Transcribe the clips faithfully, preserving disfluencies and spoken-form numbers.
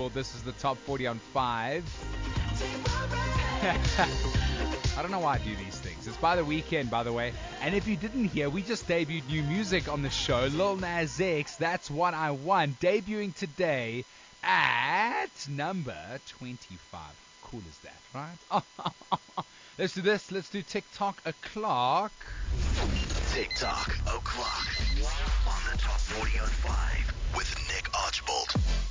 called This Is the Top forty on five. I don't know why I do these things. It's by The Weeknd, by the way. And if you didn't hear, we just debuted new music on the show. Lil Nas X, That's What I Want, debuting today at number twenty-five. How cool is that, right? Let's do this. Let's do TikTok o'clock. TikTok o'clock on the Top forty on five with Nick Archbold.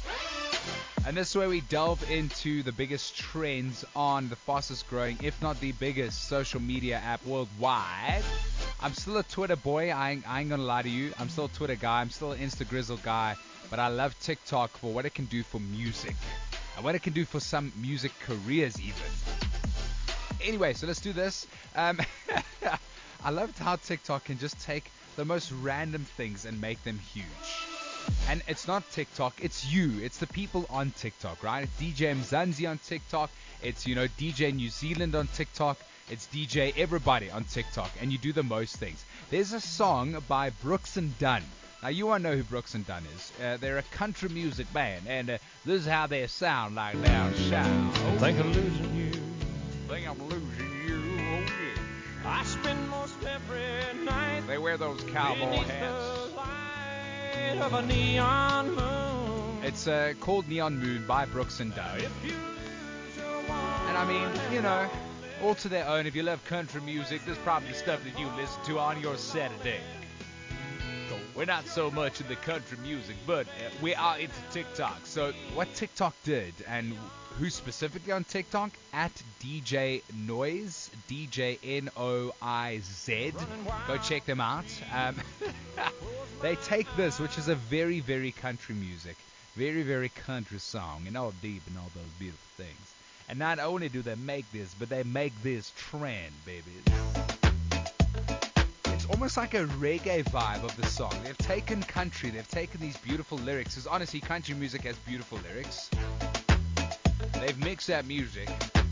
And this is where we delve into the biggest trends on the fastest growing, if not the biggest, social media app worldwide. I'm still a Twitter boy. I ain't, I ain't gonna lie to you. I'm still a Twitter guy. I'm still an Instagrizzle guy. But I love TikTok for what it can do for music. And what it can do for some music careers even. Anyway, so let's do this. Um, I loved how TikTok can just take the most random things and make them huge. And it's not TikTok, it's you. It's the people on TikTok, right? It's D J Mzansi on TikTok. It's, you know, D J New Zealand on TikTok. It's D J everybody on TikTok. And you do the most things. There's a song by Brooks and Dunn. Now, you won't know who Brooks and Dunn is. Uh, they're a country music band. And uh, this is how they sound like down south. I think I'm losing you. Think I'm losing you. Oh, yeah. I spend most every night. They wear those cowboy hats. Of a neon moon. It's uh, called Neon Moon by Brooks and Dunn. And I mean, you know, all to their own. If you love country music, there's probably stuff that you listen to on your Saturday. We're not so much in the country music, but uh, we are into TikTok. So what TikTok did, and who specifically on TikTok? At D J Noise, D J N O I Z. Go check them out. Um, they take this, which is a very, very country music, very, very country song, and all deep and all those beautiful things. And not only do they make this, but they make this trend, baby. It's almost like a reggae vibe of the song. They've taken country, they've taken these beautiful lyrics, because honestly, country music has beautiful lyrics. They've mixed that music,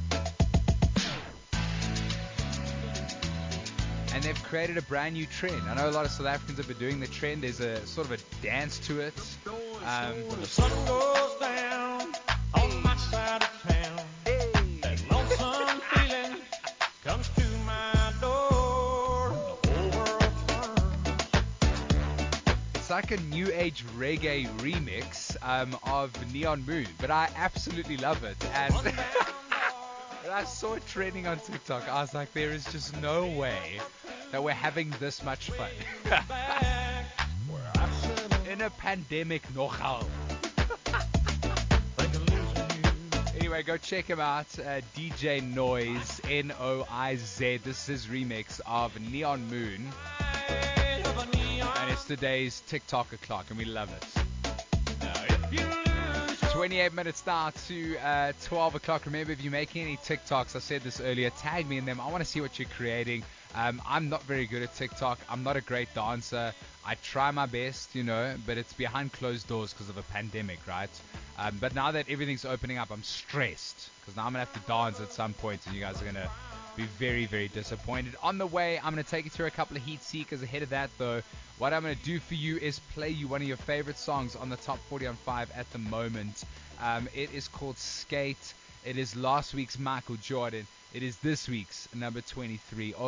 and they've created a brand new trend. I know a lot of South Africans have been doing the trend. There's a sort of a dance to it. Um, When the sun goes down on my side of town, that lonesome feeling comes to my door. The whole world turns. It's like a new age reggae remix um, of Neon Moon, but I absolutely love it. And when I saw it trending on TikTok, I was like, there is just no way that we're having this much fun. In a pandemic, nogal. Anyway, go check him out. Uh, D J Noise, N O I Z. This is his remix of Neon Moon. And it's today's TikTok o'clock, and we love it. twenty-eight minutes now to uh, twelve o'clock. Remember, if you're making any TikToks, I said this earlier, tag me in them. I want to see what you're creating. Um, I'm not very good at TikTok. I'm not a great dancer. I try my best, you know, but it's behind closed doors because of a pandemic, right? Um, but now that everything's opening up, I'm stressed because now I'm going to have to dance at some point, and you guys are going to be very, very disappointed. On the way, I'm going to take you through a couple of heat seekers. Ahead of that, though, what I'm going to do for you is play you one of your favorite songs on the Top forty on five at the moment. Um, it is called Skate. It is last week's Michael Jordan. It is this week's number twenty-three.